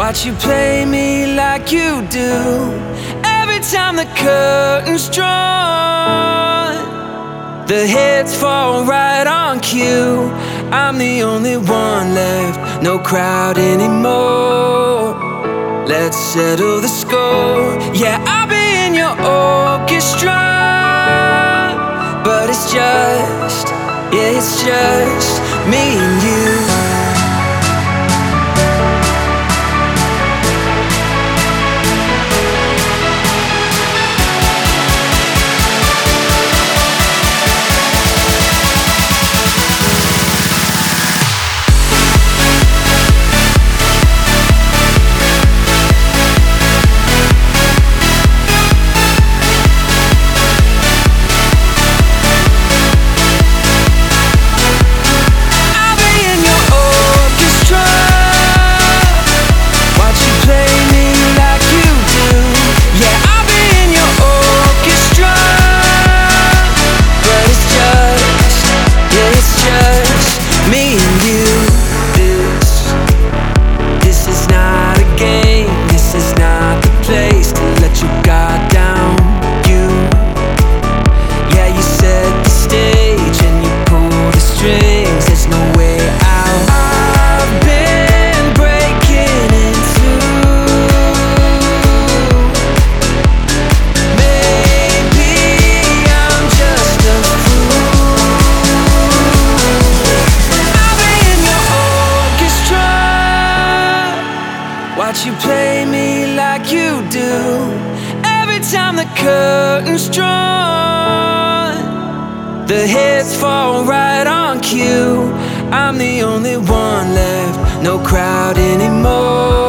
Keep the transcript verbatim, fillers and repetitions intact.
Watch you play me like you do. Every time the curtain's drawn, the heads fall right on cue. I'm the only one left, no crowd anymore. Let's settle the score. Yeah, I'll be in your orchestra, but it's just, yeah, it's just me and you. Watch you play me like you do. Every time the curtain's drawn, the heads fall right on cue. I'm the only one left, no crowd anymore.